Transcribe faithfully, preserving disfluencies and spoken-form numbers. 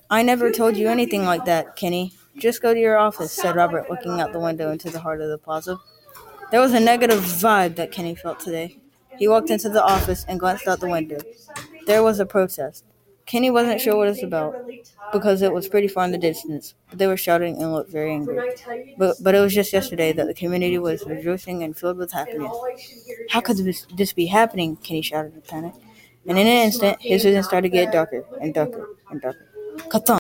I never told you anything like that, Kenny. Just go to your office, said Robert, looking out the window into the heart of the plaza. There was a negative vibe that Kenny felt today. He walked into the office and glanced out the window. There was a protest. Kenny wasn't sure what it was about, because it was pretty far in the distance, but they were shouting and looked very angry. But, but it was just yesterday that the community was rejoicing and filled with happiness. How could this, this be happening? Kenny shouted in panic. And in an instant, his vision started to get darker and darker and darker. Kathunk!